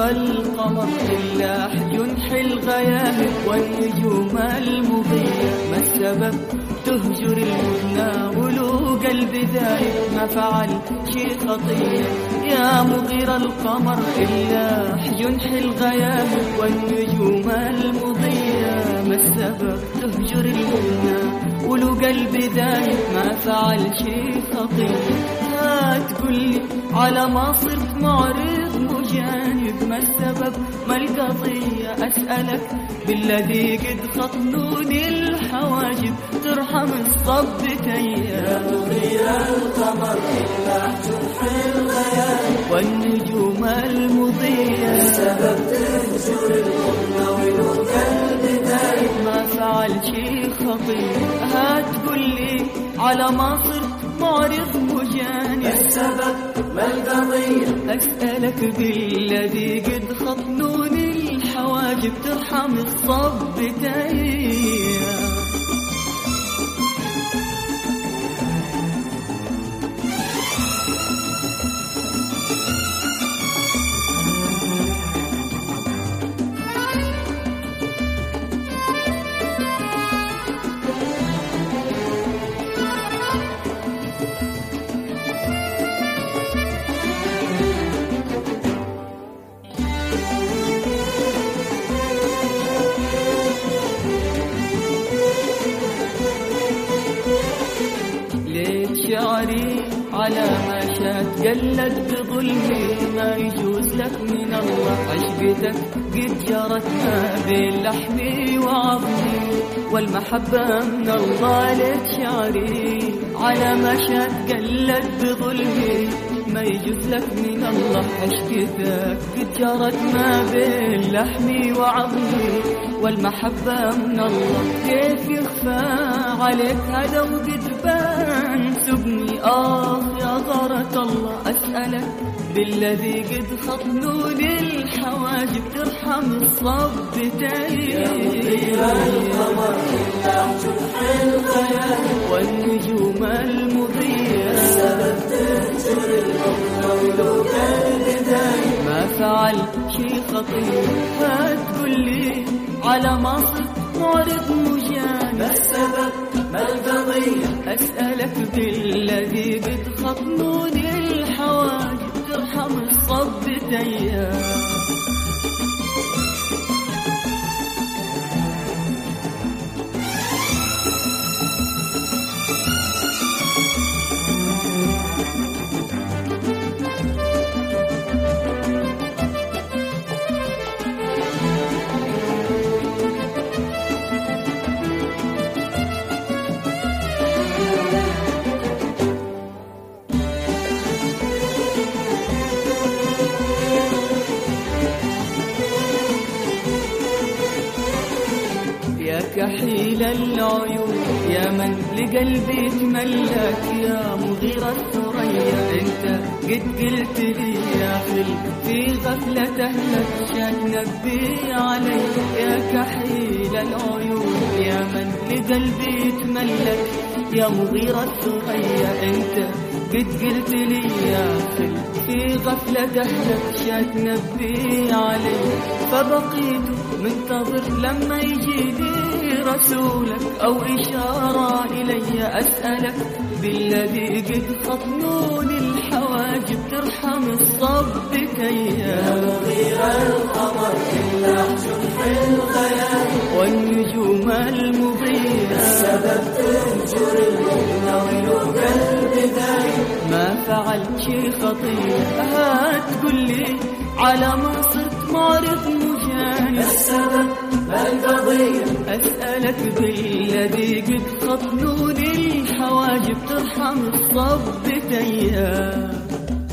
مغير القمر إلا ينحي الغيام والنجوم المضية. ما السبب تهجر المدنى ولو قلب ذايب ما فعل شي خطية؟ يا مغير القمر إلا ينحي الغيام والنجوم المضية. ما السبب تهجر المدنى ولو قلب ذايب ما فعل شي خطية؟ تقولي على ما صرت معرض مجانب، ما السبب ما القضية؟ أسألك بالذي قد خطنوني الحواجب ترحم الصبتين. يا مغير القمر إلا تنحي الغيام والنجوم المضية. السبب تهجر الأمة ولو قلب دايب ما فعل شي خطية. تقولي على ما صرت معرض مجانب، السبب ما القضية؟ أسألك بالذي قد خطنوني الحواجب ترحم الصبتين. شعري على ما شات قلت بظلمي ما يجوز لك من الله. عشقتك قد جرت ما بين لحمي وعظمي والمحبة من الله. لك شعري على ما شات قلت بظلمي ما يجوز لك من الله. عشقتك قد جرت ما بين لحمي وعظمي والمحبة من الله. كيف يخفى عليك هذا وقد بان سبني يا غارة الله. أسألك بالذي قد خطنوني الحواجب ترحم الصبتين. يا مغير القمر إلا تنحي الغيام والنجوم المضية. السبب تهجر الأمة ولو قلب دايب ما فعل شي خطير. تقولي على ما صرت معرض مجانب، السبب ما القضية؟ أسألك بالذي قد خطنوني الحواجب ترحم الصبتين. يا كحيل العيون يا من لقلبي تملك، يا مغير الثريا انت قد قلت لي يا خل في غفلة اهلك شاك نبي علي. يا كحيل العيون يا من لقلبي تملك، يا مغير الثريا انت قد قلت لي يا خل في غفلة اهلك شاك نبي علي. فبقيت منتظر لما يجي لي رسولك أو إشارة إلي. أسألك بالذي قد خطنوني الحواجب ترحم الصبتين. يا مغير القمر إلا تنحي الغيام والنجوم المضية. السبب تهجر الأمة ولو قلب دايب ما فعل شي خطير. تقولي على ما صرت معرض مجانب، السبب ما القضية؟ أسألك بالذي قد خطنوني الحواجب ترحم الصبتين.